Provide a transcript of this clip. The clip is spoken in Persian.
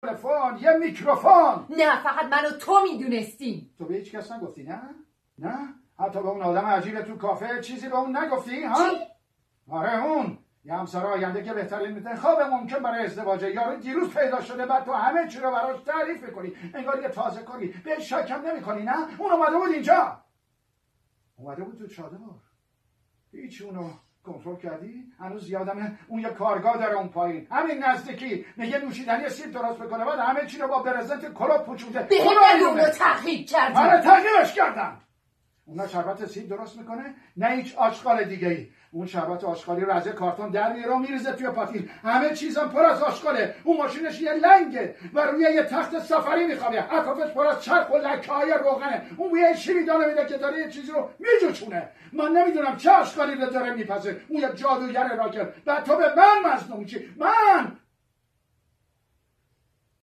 تلفن، یه میکروفون. نه فقط من و تو میدونستیم. تو به هیچ کس نگفتی نه؟ نه؟ حتی به اون آدم عجیب تو کافه چیزی به اون نگفتی ها؟ چی؟ آره اون یه همسر آینده که بهترین انتخاب ممکن برای ازدواجه. یارو دیروز پیدا شده، بعد تو همه چی رو براش تعریف میکنی انگار یه تازه کاری. بهش شکم نمیکنی نه؟ اون اومده بود اینجا، اومده بود تو چادر. هیچ اونو کنترل کردی؟ هنوز یادمه اون یه کارگاه داره اون پایین، همین نزدیکی، میگه نوشیدنی سیب درست بکنه، بعد همه چی رو با برزنت کلوب پوشونده. به اونو تعقیب کردی؟ آره تعقیبش کردم. اون شربت سیب درست میکنه، نه هیچ آشغال دیگه ای. اون شربت آشغالی رو از کارتون در میاره و میریزه توی پاتین. همه چیزم پر از آشغاله. اون ماشینش یه لنگه و روی یه تخت سفری میخوابه، اطرافش پر از چرخ و لکه‌های روغنه. اون بوی شیمی داره میده که داره یه چیزی رو میجوشونه. من نمیدونم چه آشغالی رو داره میپزه. اون یه جادوگر راکر. بعد تو به من مظلوم میشی. من